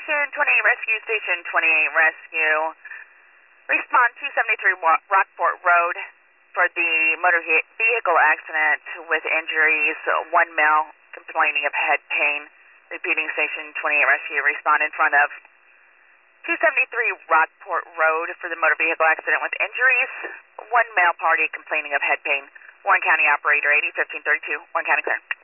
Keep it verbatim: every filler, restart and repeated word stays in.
Station twenty-eight Rescue, Station twenty-eight Rescue. Respond two seventy-three Rockport Road for the motor vehicle accident with injuries. One male complaining of head pain. Repeating, Station twenty-eight Rescue. Respond in front of two seventy-three Rockport Road for the motor vehicle accident with injuries. One male party complaining of head pain. Warren County Operator eighty fifteen thirty-two. Warren County clear.